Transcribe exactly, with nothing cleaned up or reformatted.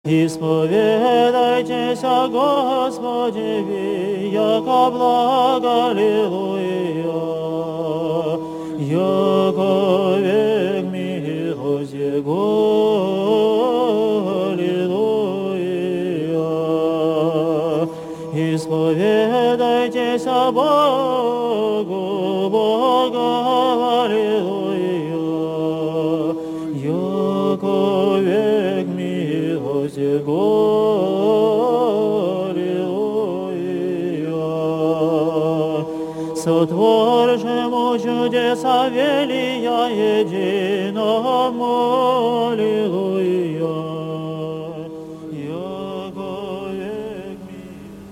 Исповедайтесь о Господе, ви, яко благо, аллилуйя, яко век милость Его, аллилуйя. Исповедайтесь о Богу, Бога, аллилуйя, яко век милость Его, аллилуйя. Сотворшему чудеса велия единому, аллилуйя.